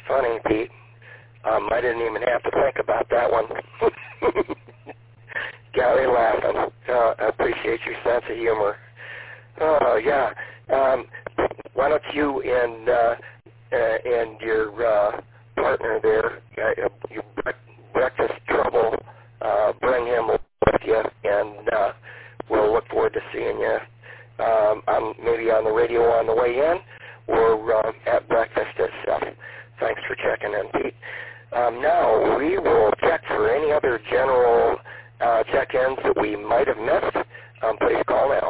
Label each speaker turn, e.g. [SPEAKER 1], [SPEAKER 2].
[SPEAKER 1] funny, Pete. I didn't even have to think about that one. Got me laughing. I appreciate your sense of humor. Oh, yeah. Why don't you and your partner there, your breakfast trouble, bring him with you, and we'll look forward to seeing you. Maybe on the radio on the way in, or at breakfast itself. Thanks for checking in, Pete. Now, we will check for any other general check-ins that we might have missed. Please call now.